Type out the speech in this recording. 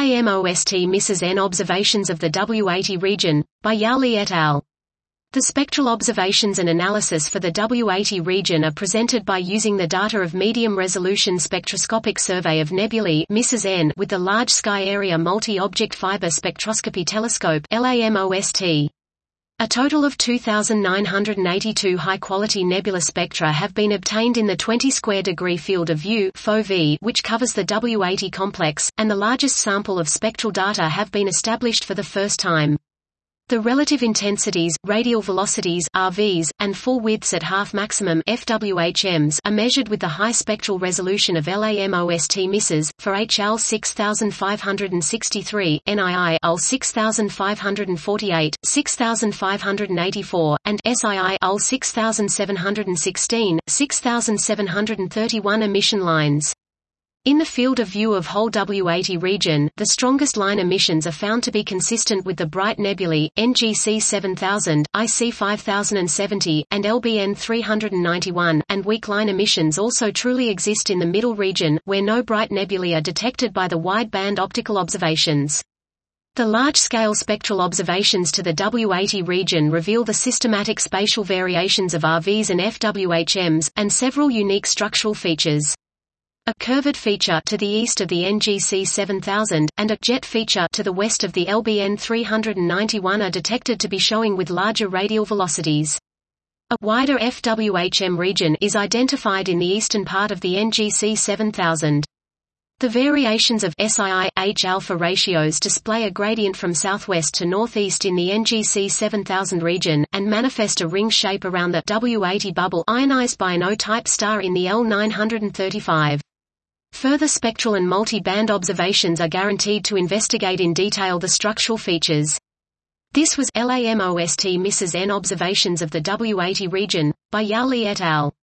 LAMOST misses N observations of the W80 region, by Yao Li et al. The spectral observations and analysis for the W80 region are presented by using the data of medium-resolution spectroscopic survey of nebulae (MISES-N) with the Large Sky Area Multi-Object Fiber Spectroscopy Telescope (LAMOST). A total of 2,982 high-quality nebula spectra have been obtained in the 20-square-degree field of view (FOV), which covers the W80 complex, and the largest sample of spectral data have been established for the first time. The relative intensities, radial velocities (RVs), and full widths at half maximum (FWHMs) are measured with the high spectral resolution of LAMOST misses, for HL 6563, NII UL 6548, 6584, and SII UL 6716, 6731 emission lines. In the field of view of whole W80 region, the strongest line emissions are found to be consistent with the bright nebulae, NGC 7000, IC 5070, and LBN 391, and weak line emissions also truly exist in the middle region, where no bright nebulae are detected by the wide-band optical observations. The large-scale spectral observations to the W80 region reveal the systematic spatial variations of RVs and FWHMs, and several unique structural features. A curved feature to the east of the NGC 7000, and a jet feature to the west of the LBN 391 are detected to be showing with larger radial velocities. A wider FWHM region is identified in the eastern part of the NGC 7000. The variations of SII-H-alpha ratios display a gradient from southwest to northeast in the NGC 7000 region, and manifest a ring shape around the W80 bubble ionized by an O-type star in the L935. Further spectral and multi-band observations are guaranteed to investigate in detail the structural features. This was LAMOST misses N observations of the W80 region, by Yao Li et al.